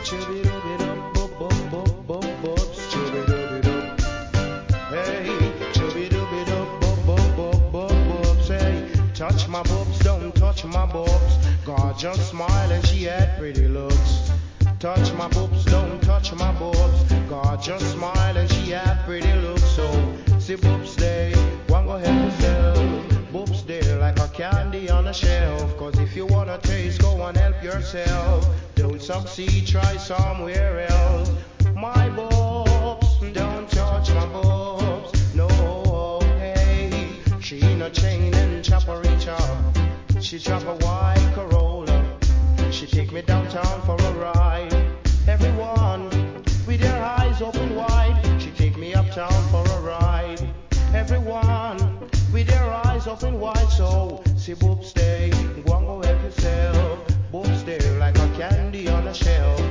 Chubby-dubby-dub, bub-bub-bub-bub-bubs, chubby-dubby-dub. Hey, chubby-dubby-dub, bub-bub-bub-bub-bubs, hey. Touch my boobs, don't touch my boobs. Gorgeous smile and she had pretty looks. Touch my boobs, don't touch my boobs. Gorgeous smile and she had pretty looks. So, see boobs day, one go help yourself. Boobs there like a candy on a shelf. Cause if you wanna taste, go and help yourself. Don't succeed, try somewhere else. My boobs, don't touch my boobs. No, hey. She in a chain and chopper reach up. She drop a white Corolla. She take me downtown for a ride.